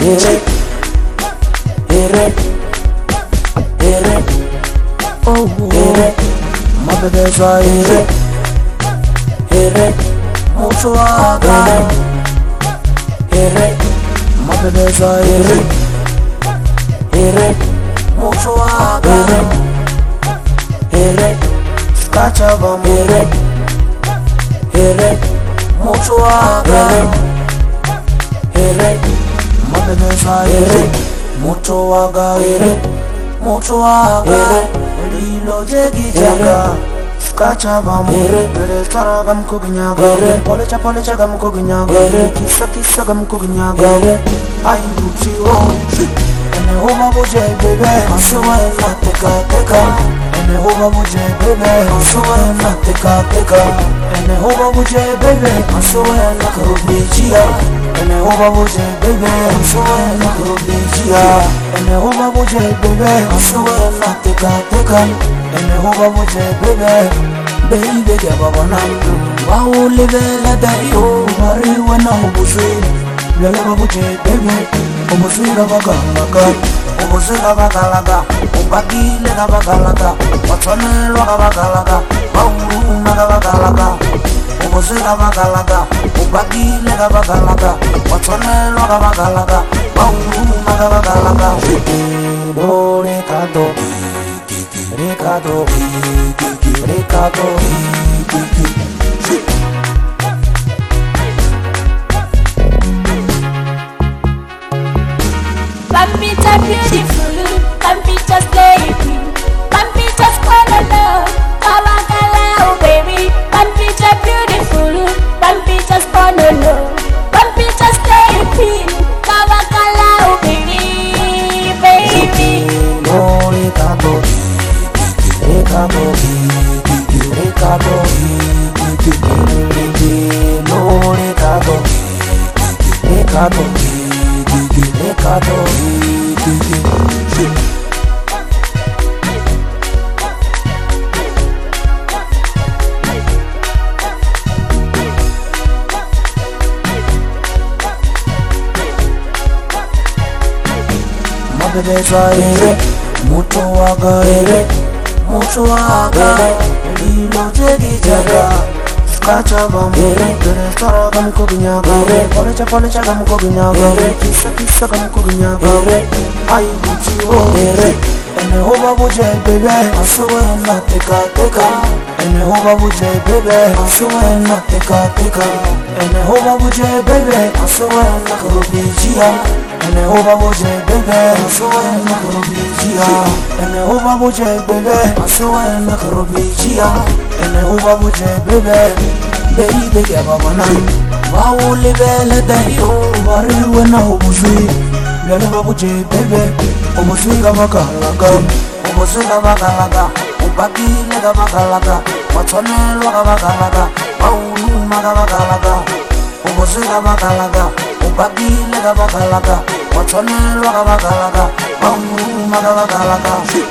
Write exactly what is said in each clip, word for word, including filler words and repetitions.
Ere, ere, ere, oh, ere, my baby so ere, ere, mucho aga, ere, my baby so ere, ere, mucho aga, ere, scachava ere, ere, mucho aga, ere, my baby so ere, mucho aga, ere, mucho aga, lilo jegi jaga. Kacha bamure, bere tara gam kugnyaga, pole cha pole cha gam kugnyaga, kisa kisa gam kugnyaga. I do oh, and the home of J baby, I'm so I not take a take a, and the home of J baby, I'm so I not take a take a, and the home of J baby, I'm so I not go bija, and the home of J baby, I'm so I not go bija, and the home of J baby, I'm so I not take a take a. And the home of J baby, baby, get up on them. Wow, live it that you worry when I'm busy. The love of J baby, almost like a bagalaga, almost like a bagalaga, Obagi like a bagalaga, what's on a bagalaga, Wow, Magalaga, almost like a bagalaga, Obagi like a bagalaga, what's on a bagalaga, Wow, Magalaga, Ricardo. Ricardo, Ricardo, Pampita beautiful, Pampita slave, Pampita squalor, Kawakala, oh baby, Pampita beautiful, Pampita squalor, Pampita slave, Kawakala, oh baby, baby. No, Ricardo. Ricardo, Ricardo, no Ricardo, Ricardo, Ricardo, my baby ere, mucho aga ere. Mucho aga, lilo jegi jaga, skacha bamure, bere tara gam kugnyaga, pole cha pole cha gam kugnyaga, kisa kisa gam kugnyaga. I do oh, ere, and the home of J baby, I swear not take a take a, and the home of J baby, I swear not take a take a, and the home of J baby, I swear not go be gia. And the home of J baby, I swear not go be gia. And the home of J baby, I swear not go be gia. And the home of J baby, baby get up on them. Wow, live let that you worry when I was free. Let the home of J baby, almost like a bagalaga, almost like a bagalaga, Obagi like a bagalaga, what's on a bagalaga, oh, Magalaga, almost like a bagalaga, Obagi like a bagalaga, what's on a bagalaga, oh, Magalaga.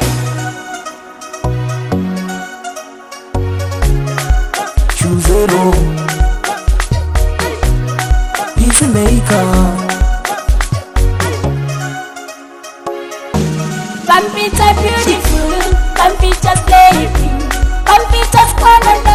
Zero, peacemaker. Pampita beautiful, Pampita slave, Pampita squalor.